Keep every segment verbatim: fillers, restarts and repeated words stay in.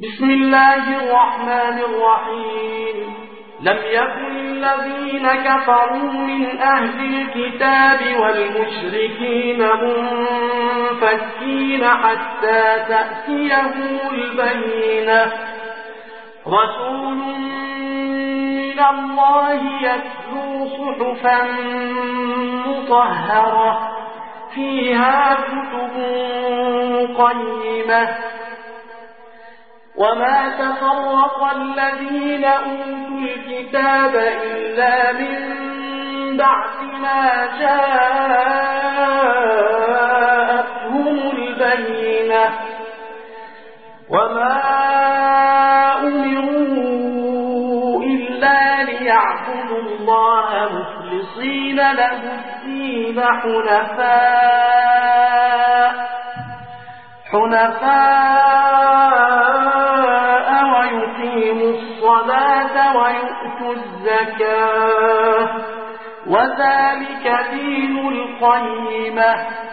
بسم الله الرحمن الرحيم لم يكن الذين كفروا من أهل الكتاب والمشركين منفكين حتى تأتيهم البينة رسول من الله يتلو صحفا مطهرة فيها كتب قيمة وما تفرق الذين أوتوا الكتاب إلا من بعد ما جاءتهم البينة وما أمروا إلا ليعبدوا الله مخلصين له الدين حنفاء حنفاء ويقيموا الصلاة ويؤتوا الزكاة وذلك دين القيمة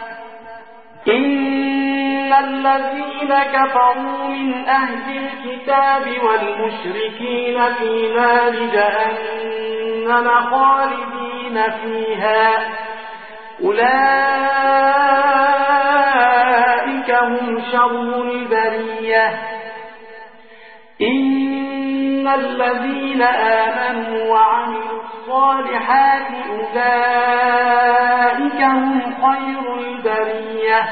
إن الذين كفروا من أهل الكتاب والمشركين في نار جهنم خالدين فيها أولئك هم شر البرية إن الذين آمنوا وعملوا الصالحات أولئك هم خير البرية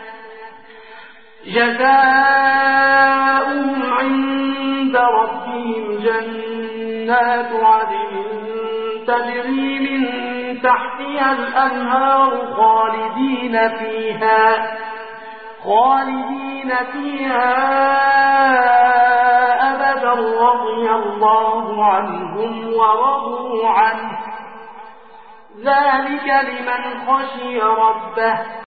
جزاؤهم عند ربهم جنات عدن تجري من تحتها الأنهار خالدين فيها خالدين فيها أبدا رضي الله عنهم ورضوا عنه ذلك لمن خشي ربه